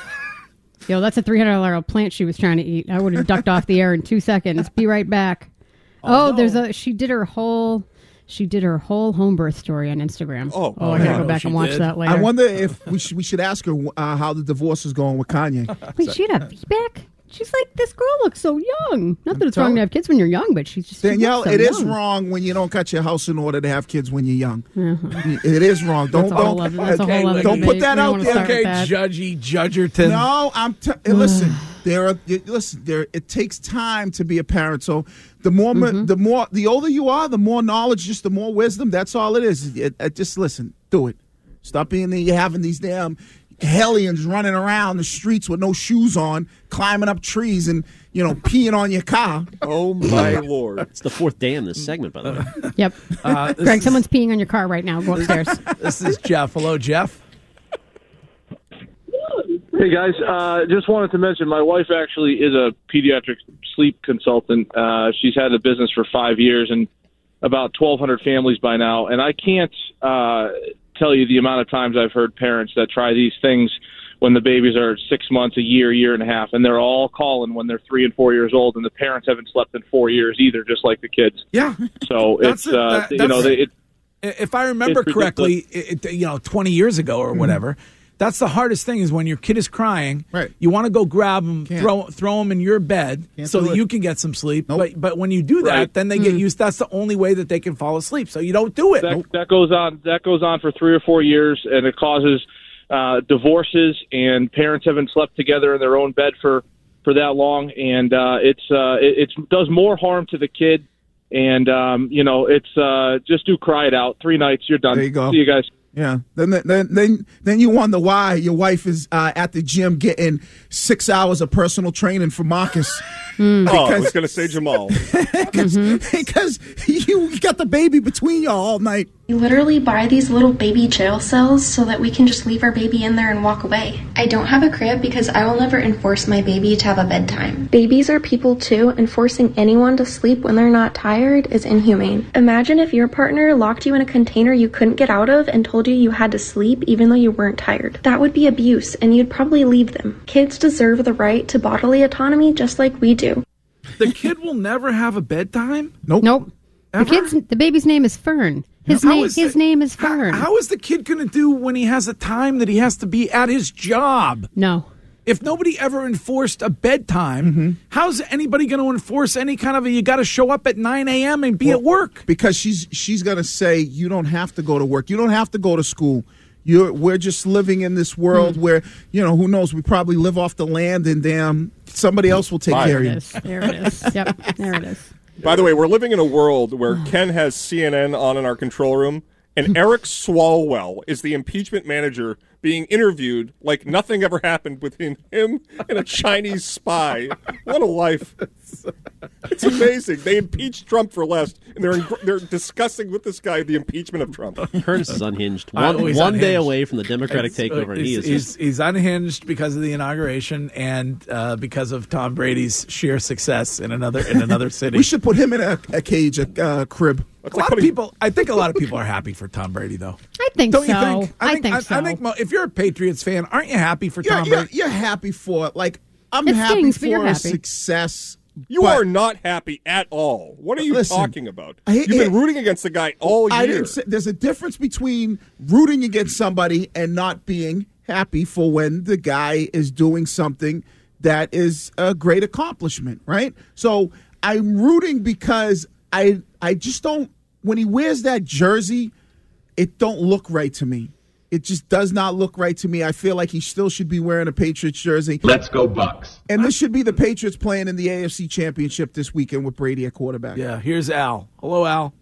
Yo, that's a three hundred dollars plant she was trying to eat. I would have ducked off the air in two seconds. Be right back. Oh, no. there's a. She did her whole. She did her whole home birth story on Instagram. Oh, oh I gotta oh, go back she and watch did? that later. I wonder if we should we should ask her uh, how the divorce is going with Kanye. Wait, she had a feedback? She's like, this girl looks so young. Not that it's telling- wrong to have kids when you're young, but she's just she Danielle, looks so it is young. wrong when you don't got your house in order to have kids when you're young. It is wrong. Don't That's a whole don't other- that's a Okay, whole other don't debate. put that We don't out wanna there. start with Okay, that. judgy Judgerton. No, I'm. T- listen, There are listen. There it takes time to be a parent. So the more, Mm-hmm. the more, the older you are, the more knowledge, just the more wisdom. That's all it is. It, it, just listen, do it. Stop being there. You're having these damn hellions running around the streets with no shoes on, climbing up trees and you know peeing on your car. Oh my lord! It's the fourth day in this segment, by the way. Yep. Uh, this Greg, is- someone's peeing on your car right now. Go upstairs. This is Jeff. Hello, Jeff. Hey guys, uh, just wanted to mention my wife actually is a pediatric sleep consultant. Uh, she's had the business for five years and about twelve hundred families by now. And I can't uh, tell you the amount of times I've heard parents that try these things when the babies are six months, a year, year and a half, and they're all calling when they're three and four years old, and the parents haven't slept in four years either, just like the kids. Yeah. So That's it's it. uh, That- you know that's- they, it, If I remember It's correctly, it, it- you know, twenty years ago or whatever, that's the hardest thing is when your kid is crying. Right. You want to go grab them, Can't. throw throw them in your bed Can't so do that it. you can get some sleep. Nope. But but when you do that, Right. then they get used. That's the only way that they can fall asleep. So you don't do it. that, that goes on that goes on for three or four years, and it causes uh, divorces, and parents haven't slept together in their own bed for, for that long, and uh, it's uh, it it's, does more harm to the kid. And um, you know, it's uh, just do cry it out. Three nights, you're done. There you go. See you guys. Yeah. Then then then then you wonder why your wife is uh, at the gym getting six hours of personal training for Marcus. Oh, I was going to say Jamal. Because you got the baby between y'all all night. We literally buy these little baby jail cells so that we can just leave our baby in there and walk away. I don't have a crib because I will never enforce my baby to have a bedtime. Babies are people too, and forcing anyone to sleep when they're not tired is inhumane. Imagine if your partner locked you in a container you couldn't get out of and told you you had to sleep even though you weren't tired. That would be abuse, and you'd probably leave them. Kids deserve the right to bodily autonomy just like we do. The kid will never have a bedtime. Nope. Nope. The Ever? kid's the baby's name is Fern. His How name is his it- name is How, Fern. how is the kid going to do when he has a time that he has to be at his job? no. If nobody ever enforced a bedtime, how's anybody going to enforce any kind of a, you got to show up at nine a.m. and be Well, at work? Because she's she's gonna say you don't have to go to work. You don't have to go to school. You're we're just living in this world where, you know, who knows, we probably live off the land and damn somebody else will take Bye. care of There it you. is. There it is. Yep. There it is. By the way, we're living in a world where Ken has C N N on in our control room, and Eric Swalwell is the impeachment manager being interviewed like nothing ever happened between him and a Chinese spy. What a life. It's amazing. They impeached Trump for less, and they're they're discussing with this guy the impeachment of Trump. Curtis is unhinged. Uh, One, he's one day unhinged. away from the Democratic It's, uh, takeover, and he he's, is he's, he's unhinged because of the inauguration and uh, because of Tom Brady's sheer success in another in another city. We should put him in a, a cage, a uh, crib. a lot of people. I think a lot of people are happy for Tom Brady, though. I think Don't so. you think? I think I, so. I think mo- if you're a Patriots fan, aren't you happy for You're, Tom you're, Brady? you're happy for it. Like, I'm It happy stings, but for you're his happy. success. You but are not happy at all. What are you Listen, talking about? I- You've been it- rooting against the guy all year. I didn't say, there's a difference between rooting against somebody and not being happy for when the guy is doing something that is a great accomplishment, right? So I'm rooting because I I just don't, when he wears that jersey, it don't look right to me. It just does not look right to me. I feel like he still should be wearing a Patriots jersey. Let's go Bucks. And this should be the Patriots playing in the A F C Championship this weekend with Brady at quarterback. Yeah. Here's Al. Hello, Al.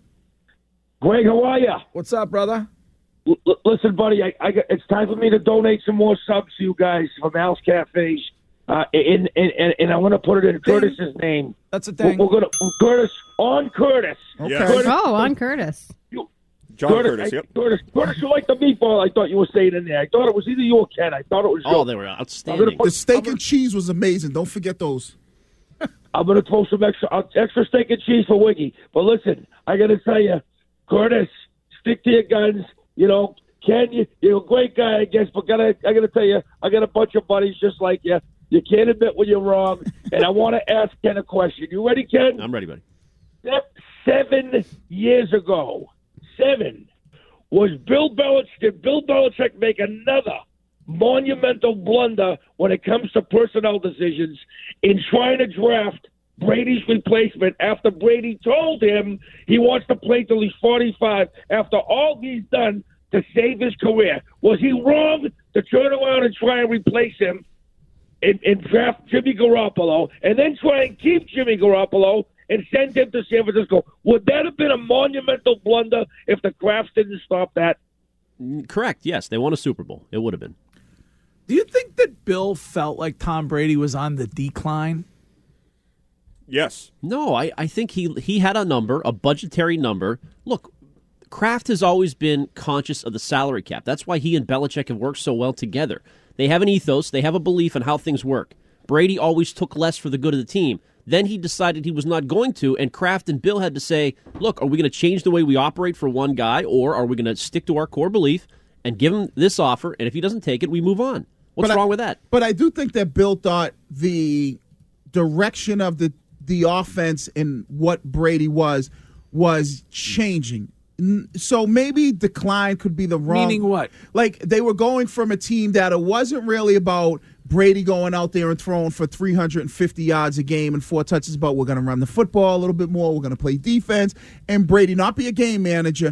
Greg, how are you? What's up, brother? L- l- listen, buddy, I, I got, it's time for me to donate some more subs to you guys from Al's Cafes. Uh, and, and, and, and I want to put it in Curtis's name. That's a We're, thing. we're going to Curtis on Curtis. Okay. Yes. Curtis, Oh, on Curtis. John Curtis, I, yep. Curtis, Curtis, you like the meatball? I thought you were saying in there. I thought it was either you or Ken. I thought it was you. Oh, they were outstanding. The steak and cheese was amazing. Don't forget those. I'm going to throw some extra uh, extra steak and cheese for Wiggy. But listen, I got to tell you, Curtis, stick to your guns. You know, Ken, you, you're a great guy, I guess. But gotta, I got to tell you, I got a bunch of buddies just like you. You can't admit when you're wrong. And I want to ask Ken a question. You ready, Ken? I'm ready, buddy. Seven years ago, seven, was Bill Belichick, did Bill Belichick make another monumental blunder when it comes to personnel decisions in trying to draft Brady's replacement after Brady told him he wants to play till he's forty-five after all he's done to save his career? Was he wrong to turn around and try and replace him and, and draft Jimmy Garoppolo and then try and keep Jimmy Garoppolo and send him to San Francisco. Would that have been a monumental blunder if the Krafts didn't stop that? Correct, yes. They won a Super Bowl. It would have been. Do you think that Bill felt like Tom Brady was on the decline? Yes. No, I, I think he he had a number, a budgetary number. Look, Kraft has always been conscious of the salary cap. That's why he and Belichick have worked so well together. They have an ethos. They have a belief in how things work. Brady always took less for the good of the team. Then he decided he was not going to, and Kraft and Bill had to say, look, are we going to change the way we operate for one guy, or are we going to stick to our core belief and give him this offer, and if he doesn't take it, we move on? What's but wrong I, with that? But I do think that Bill thought the direction of the, the offense and what Brady was was changing. So maybe decline could be the wrong. Meaning what? Like they were going from a team that it wasn't really about Brady going out there and throwing for three hundred fifty yards a game and four touches, but we're going to run the football a little bit more. We're going to play defense. And Brady not be a game manager,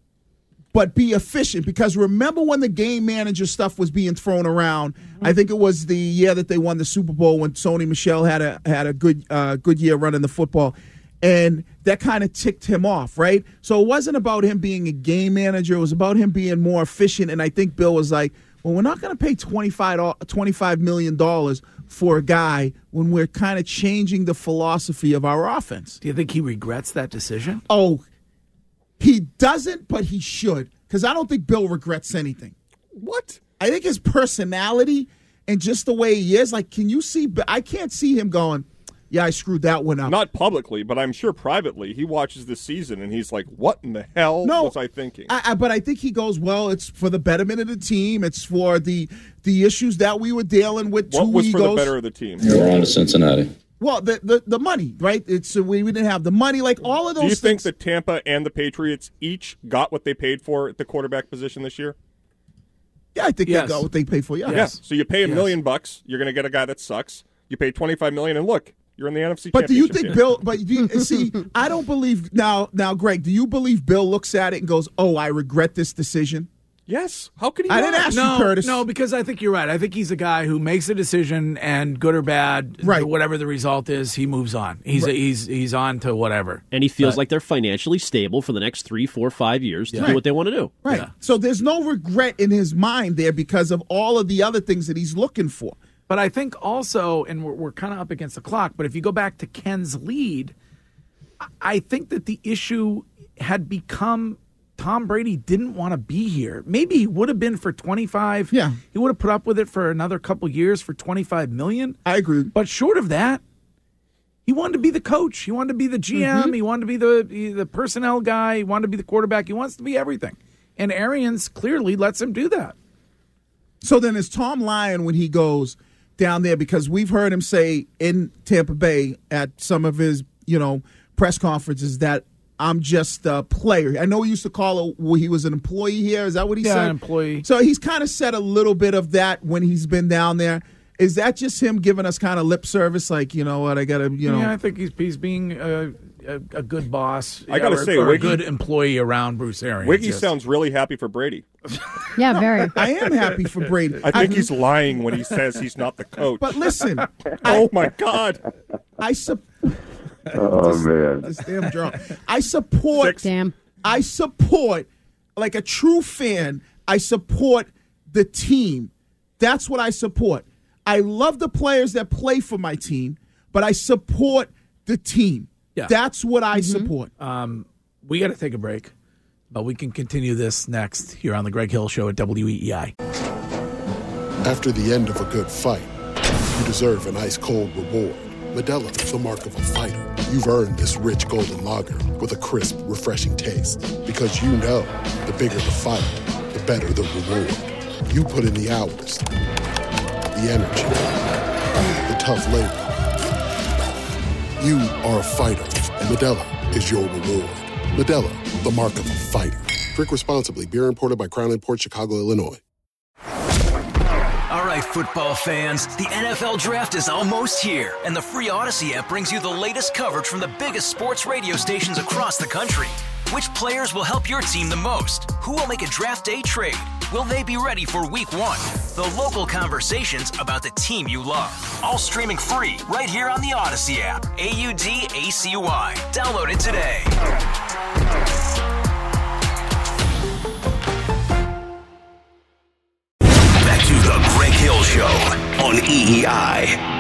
but be efficient. Because remember when the game manager stuff was being thrown around, mm-hmm. I think it was the year that they won the Super Bowl when Sony Michel had a had a good uh, good year running the football. And that kind of ticked him off, right? So it wasn't about him being a game manager. It was about him being more efficient. And I think Bill was like, well, we're not going to pay twenty-five million dollars for a guy when we're kind of changing the philosophy of our offense. Do you think he regrets that decision? Oh, he doesn't, but he should. Because I don't think Bill regrets anything. What? I think his personality and just the way he is, like, can you see? I can't see him going, yeah, I screwed that one up. Not publicly, but I'm sure privately he watches this season and he's like, what in the hell no, was I thinking? I, I, but I think he goes, well, it's for the betterment of the team. It's for the the issues that we were dealing with. What two was egos. for the better of the team? You're on to Cincinnati. Well, the, the the money, right? It's uh, we, we didn't have the money, like all of those Do you things. think that Tampa and the Patriots each got what they paid for at the quarterback position this year? Yeah, I think yes. they got what they paid for, yeah. Yes. So you pay a yes. million bucks, you're going to get a guy that sucks. You pay twenty-five million dollars, and look, you're in the N F C But do you Championship think game. Bill? But do you, see, I don't believe now. Now, Greg, do you believe Bill looks at it and goes, "Oh, I regret this decision"? Yes. How could he? I not? didn't ask no, you, Curtis. No, because I think you're right. I think he's a guy who makes a decision, and good or bad, right. whatever the result is, he moves on. He's Right. he's he's on to whatever, and he feels But- like they're financially stable for the next three, four, five years to Yeah. do what they want to do. Right. Yeah. So there's no regret in his mind there because of all of the other things that he's looking for. But I think also, and we're, we're kind of up against the clock, but if you go back to Ken's lead, I- I think that the issue had become Tom Brady didn't want to be here. Maybe he would have been for twenty-five. Yeah. He would have put up with it for another couple years for twenty-five million dollars. I agree. But short of that, he wanted to be the coach. He wanted to be the G M. Mm-hmm. He wanted to be the the personnel guy. He wanted to be the quarterback. He wants to be everything. And Arians clearly lets him do that. So then is Tom lying when he goes down there? Because we've heard him say in Tampa Bay at some of his, you know, press conferences that I'm just a player. I know he used to call it well, he was an employee here. Is that what he Yeah, said? an employee. So he's kind of said a little bit of that when he's been down there. Is that just him giving us kind of lip service? Like, you know what, I got to, you know. Yeah, I think he's he's being a, a, a good boss. I gotta or, say, or a Wiggy- good employee around Bruce Arians. Wiggy yes. sounds really happy for Brady. Yeah, very. I am happy for Brady. I think he's lying when he says he's not the coach. But listen. oh, my God. I support. Oh, man. This damn drum. I support. Six. Damn. I support, like a true fan, I support the team. That's what I support. I love the players that play for my team, but I support the team. Yeah. That's what I support. Um, we got to take a break, but we can continue this next here on the Greg Hill Show at W E E I. After the end of a good fight, you deserve an ice-cold reward. Modelo is the mark of a fighter. You've earned this rich golden lager with a crisp, refreshing taste. Because you know, the bigger the fight, the better the reward. You put in the hours, the energy, the tough labor. You are a fighter, and Modelo is your reward. Modelo, the mark of a fighter. Drink responsibly. Beer imported by Crown Imports, Chicago, Illinois. All right, football fans, the N F L Draft is almost here, and the free Odyssey app brings you the latest coverage from the biggest sports radio stations across the country. Which players will help your team the most? Who will make a draft day trade? Will they be ready for week one? The local conversations about the team you love. All streaming free right here on the Odyssey app. A U D A C Y. Download it today. Back to the Greg Hill Show on E E I.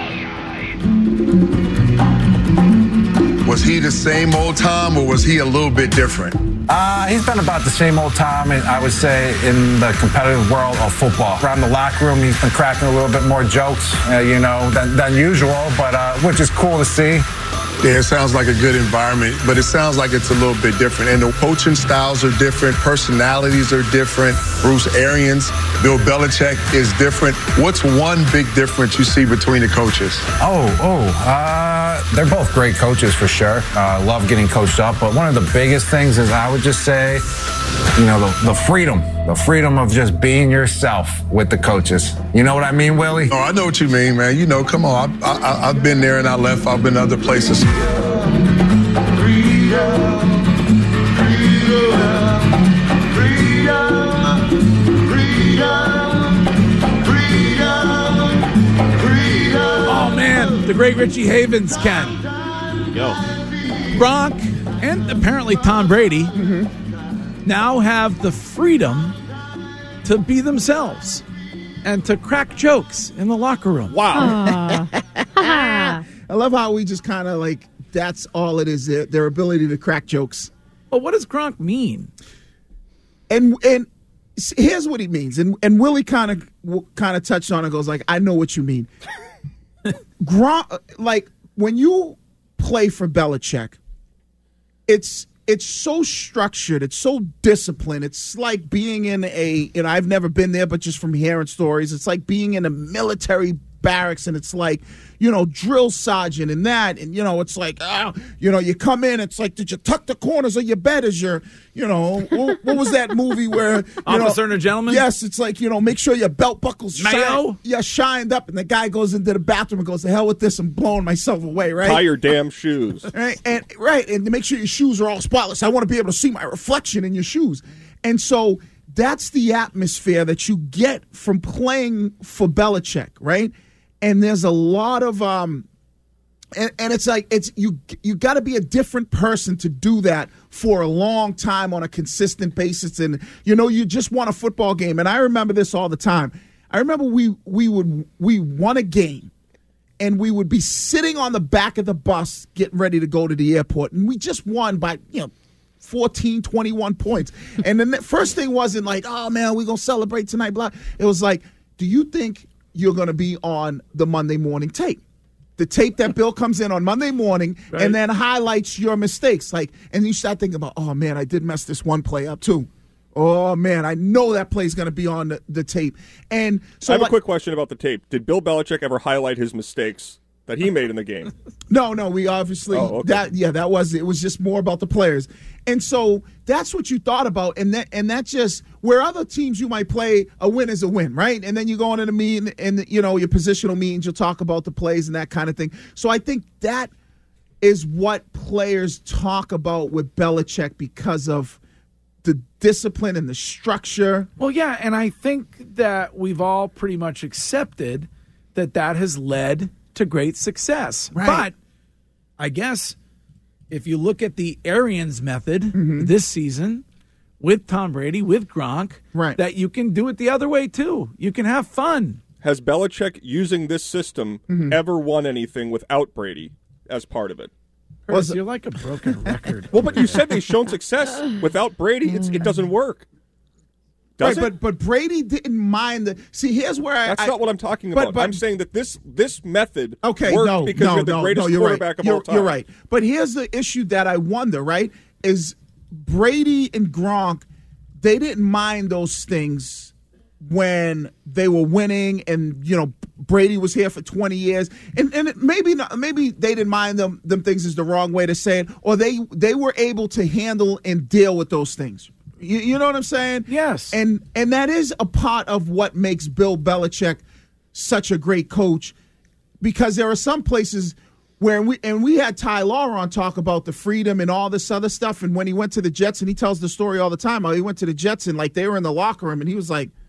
Was he the same old Tom, or was he a little bit different? Uh, he's been about the same old Tom, and I would say, in the competitive world of football. Around the locker room, he's been cracking a little bit more jokes, uh, you know, than, than usual, but uh, which is cool to see. Yeah, it sounds like a good environment, but it sounds like it's a little bit different. And the coaching styles are different. Personalities are different. Bruce Arians, Bill Belichick is different. What's one big difference you see between the coaches? Oh, oh, uh, they're both great coaches for sure. Uh, love getting coached up. But one of the biggest things is, I would just say, you know, the, the freedom. The freedom of just being yourself with the coaches. You know what I mean, Willie? Oh, I know what you mean, man. You know, come on. I, I, I've been there and I left. I've been other places. Oh, man. The great Richie Havens, Ken. Yo. Gronk and apparently Tom Brady now have the freedom to be themselves and to crack jokes in the locker room. Wow. I love how we just kind of like, that's all it is, their, their ability to crack jokes. Well, what does Gronk mean? And and here's what he means. And and Willie kind of kind of touched on it, goes like, I know what you mean. Gronk, like, when you play for Belichick, it's It's so structured. It's so disciplined. It's like being in a, you know, I've never been there, but just from hearing stories, it's like being in a military barracks, and it's like, you know, drill sergeant and that, and, you know, it's like, oh, you know, you come in, it's like, did you tuck the corners of your bed as your, you know, what, what was that movie where, you Officer know, and a Gentleman? Yes, it's like, you know, make sure your belt buckles Mayo? shine, yeah, shined up, and the guy goes into the bathroom and goes, the hell with this, I'm blowing myself away, right? Tie your damn shoes. Right, and right, and to make sure your shoes are all spotless. I want to be able to see my reflection in your shoes. And so that's the atmosphere that you get from playing for Belichick, right? And there's a lot of um and, and it's like it's you you got to be a different person to do that for a long time on a consistent basis. And you know, you just won a football game, and I remember this all the time. I remember we we would we won a game, and we would be sitting on the back of the bus getting ready to go to the airport, and we just won by, you know, fourteen, twenty-one points. And the first thing wasn't like, oh man, we're gonna celebrate tonight, blah. It was like, do you think you're going to be on the Monday morning tape? The tape that Bill comes in on Monday morning, right, and then highlights your mistakes. Like, and you start thinking about, oh man, I did mess this one play up too. Oh man, I know that play's going to be on the, the tape. And so I have like, a quick question about the tape. Did Bill Belichick ever highlight his mistakes that he made in the game? No, no, we obviously oh, okay. that yeah, that was it was just more about the players. And so that's what you thought about, and that and that just where other teams you might play, a win is a win, right? And then you go into the meeting, and you know, your positional meetings, you'll talk about the plays and that kind of thing. So I think that is what players talk about with Belichick because of the discipline and the structure. Well, yeah, and I think that we've all pretty much accepted that that has led to great success. Right. But I guess if you look at the Arians method mm-hmm. this season with Tom Brady, with Gronk, right, that you can do it the other way too. You can have fun. Has Belichick, using this system, mm-hmm. ever won anything without Brady as part of it? Curtis, you're like a broken record. Well, but you said they've shown success. Without Brady, it's, it doesn't work. Does right, it? but but Brady didn't mind the. See, here's where I. That's I, not what I'm talking but, about. But, I'm saying that this this method okay, worked no, because no, you're the no, greatest no, you're quarterback right. of you're, all time. You're right. But here's the issue that I wonder, right, is Brady and Gronk, they didn't mind those things when they were winning, and you know Brady was here for twenty years, and and it, maybe not, maybe they didn't mind them them things is the wrong way to say it, or they they were able to handle and deal with those things. You, you know what I'm saying? Yes. And and that is a part of what makes Bill Belichick such a great coach, because there are some places where we and we had Ty Law on talk about the freedom and all this other stuff, and when he went to the Jets, and he tells the story all the time how he went to the Jets and like they were in the locker room and he was like,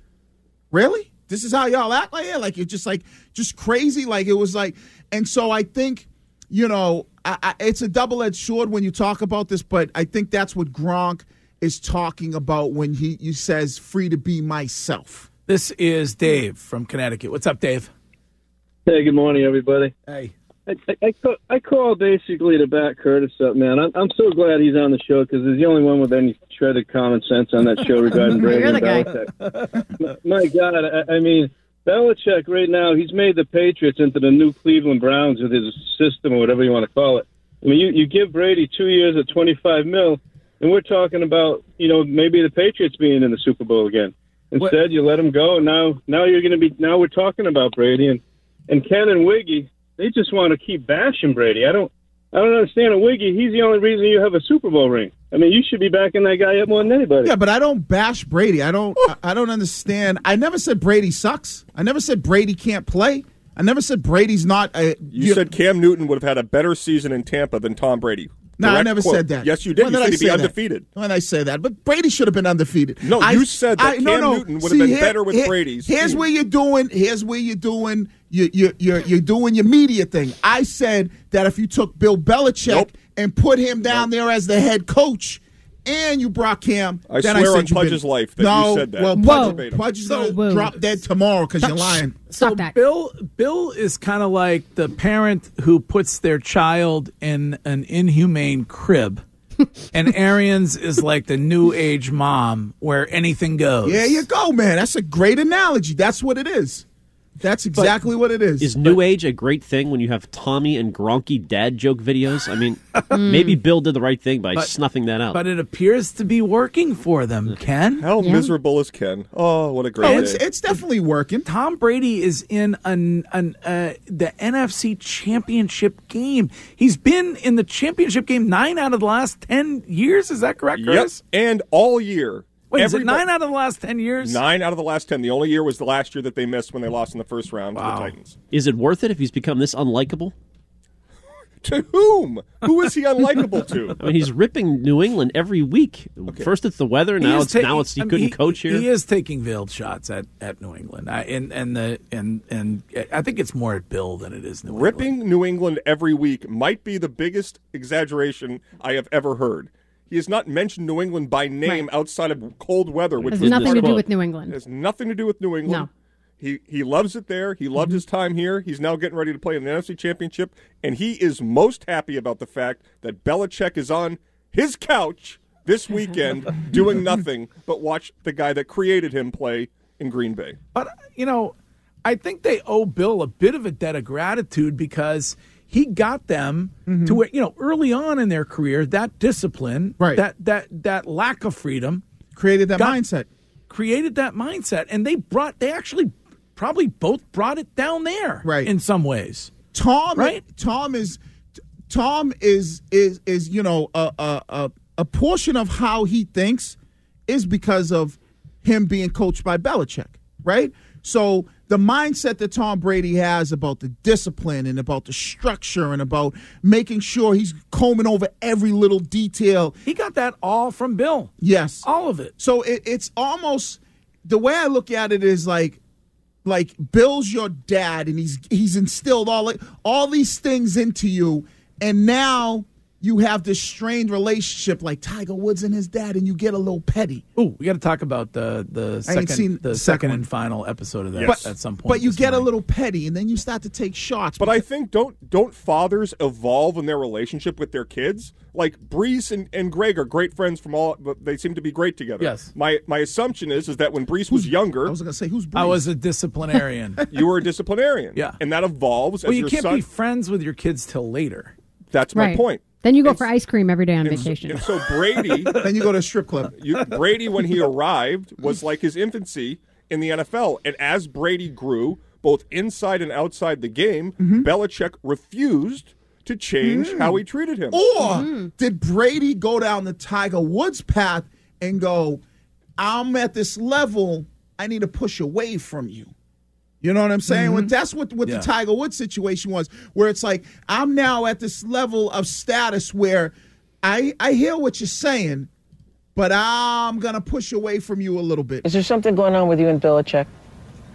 Really? This is how y'all act like it? Like you're just like just crazy? Like it was like, and so I think, you know, I, I, it's a double-edged sword when you talk about this, but I think that's what Gronk is talking about when he, he says free to be myself. This is Dave from Connecticut. What's up, Dave? Hey, good morning, everybody. Hey. I, I, I, call, I call basically to back Curtis up, man. I'm, I'm so glad he's on the show because he's the only one with any shred of common sense on that show regarding Brady You're and the guy. Belichick. My God, I, I mean, Belichick right now, he's made the Patriots into the new Cleveland Browns with his system or whatever you want to call it. I mean, you, you give Brady two years at twenty-five mil, and we're talking about, you know, maybe the Patriots being in the Super Bowl again. Instead, what? you let him go, and now now you're going to be now we're talking about Brady and and Ken and Wiggy. They just want to keep bashing Brady. I don't, I don't understand. A Wiggy, he's the only reason you have a Super Bowl ring. I mean, you should be backing that guy up more than anybody. Yeah, but I don't bash Brady. I don't. I, I don't understand. I never said Brady sucks. I never said Brady can't play. I never said Brady's not. A, you, you said Cam Newton would have had a better season in Tampa than Tom Brady. No, Direct I never quote. said that. Yes, you did. When you did said I he'd be say undefeated. That? When I say that, but Brady should have been undefeated. No, I, you said that I, Cam no, no. Newton would See, have been here, better with here, Brady's Here's team. where you're doing. Here's where you're doing. You, you, you're you're doing your media thing. I said that if you took Bill Belichick Nope. and put him down there as the head coach, and you brought Cam, I then swear I said on you've Pudge's been, life that no, you said that. Well, Whoa. Pudge, Pudge is So, gonna whoa. drop dead tomorrow because you're lying. Stop so that. Bill, Bill is kind of like the parent who puts their child in an inhumane crib, and Arians is like the new age mom where anything goes. There you go, man. That's a great analogy. That's what it is. That's exactly what it is. Is New Age a great thing when you have Tommy and Gronky dad joke videos? I mean, maybe Bill did the right thing by But- snuffing that out. But it appears to be working for them, Ken. How miserable is Ken? Oh, what a great Oh, day. it's it's definitely working. Tom Brady is in an, an uh, the N F C Championship game. He's been in the championship game nine out of the last ten years. Is that correct, Yep. Curtis? And all year. Wait, is it everybody- nine out of the last ten years? Nine out of the last ten. The only year was the last year that they missed when they lost in the first round to the Titans. Is it worth it if he's become this unlikable? To whom? Who is he unlikable to? I mean, he's ripping New England every week. First it's the weather, He now is it's ta- now it's he I mean, couldn't he- coach here. He is taking veiled shots at, at New England, I, and and the and and I think it's more at Bill than it is New England. Ripping New England every week might be the biggest exaggeration I have ever heard. He has not mentioned New England by name Right. outside of cold weather, which Has was nothing part to of- do with New England. It has nothing to do with New England. No. He he loves it there. He loved his time here. He's now getting ready to play in the N F C Championship, and he is most happy about the fact that Belichick is on his couch this weekend doing nothing but watch the guy that created him play in Green Bay. But, you know, I think they owe Bill a bit of a debt of gratitude because he got them Mm-hmm. to where, you know, early on in their career, that discipline, Right. that that that lack of freedom Created that got- mindset. created that mindset. And they brought, they actually probably both brought it down there Right. in some ways. Tom, Right? Tom is, Tom is is is you know a a a, a portion of how he thinks is because of him being coached by Belichick, right? So the mindset that Tom Brady has about the discipline and about the structure and about making sure he's combing over every little detail. He got that all from Bill. Yes, All of it. so it, it's almost the way I look at it is like, like Bill's your dad, and he's he's instilled all all these things into you, and now you have this strained relationship like Tiger Woods and his dad, and you get a little petty. Ooh, we got to talk about the the I ain't second seen the the second second and one. final episode of that Yes. at some point. But you this get a morning. little petty, and then you start to take shots. But I think don't don't fathers evolve in their relationship with their kids? Like Brees and, and Greg are great friends from all, but they seem to be great together. Yes. My my assumption is is that when Brees was younger, I was going to say who's Brees? I was a disciplinarian. you were a disciplinarian. Yeah. and that evolves well, as you your can't son. be friends with your kids till later. That's my Right. point. Then you go And for s- ice cream every day on And, s- vacation. and so Brady, then you go to a strip club. you, Brady, when he arrived, was like his infancy in the N F L. And as Brady grew, both inside and outside the game, Mm-hmm. Belichick refused to change Mm. how he treated him. Or did Brady go down the Tiger Woods path and go, I'm at this level, I need to push away from you? You know what I'm saying? Well, that's what, what Yeah. the Tiger Woods situation was, where it's like, I'm now at this level of status where I, I hear what you're saying, but I'm going to push away from you a little bit. Is there something going on with you and Belichick?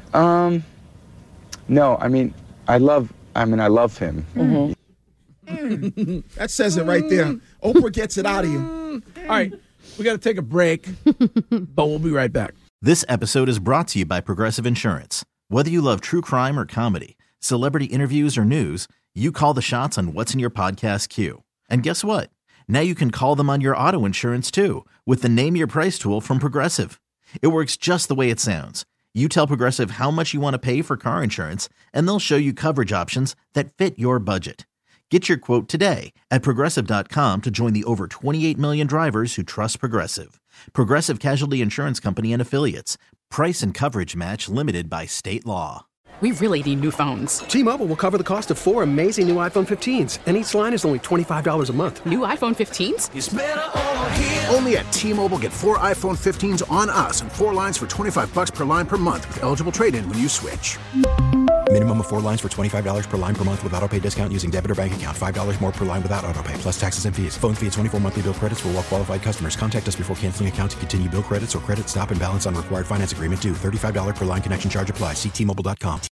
Um, no, I mean, I love. I mean, I love him. Mm-hmm. That says it right there. Oprah gets it out of you. All right, we got to take a break, but we'll be right back. This episode is brought to you by Progressive Insurance. Whether you love true crime or comedy, celebrity interviews or news, you call the shots on what's in your podcast queue. And guess what? Now you can call them on your auto insurance too with the Name Your Price tool from Progressive. It works just the way it sounds. You tell Progressive how much you want to pay for car insurance, and they'll show you coverage options that fit your budget. Get your quote today at Progressive dot com to join the over twenty-eight million drivers who trust Progressive. Progressive Casualty Insurance Company and Affiliates. Price and coverage match limited by state law. We really need new phones. T-Mobile will cover the cost of four amazing new iPhone fifteens, and each line is only twenty-five dollars a month. New iPhone fifteens? It's better over here. Only at T-Mobile, get four iPhone fifteens on us and four lines for twenty-five bucks per line per month with eligible trade-in when you switch. Minimum of four lines for twenty-five dollars per line per month with autopay discount using debit or bank account. five dollars more per line without autopay, plus taxes and fees. Phone fee at twenty-four monthly bill credits for well-qualified customers. Contact us before canceling account to continue bill credits or credit stop and balance on required finance agreement due. thirty-five dollars per line connection charge applies. See T Mobile dot com.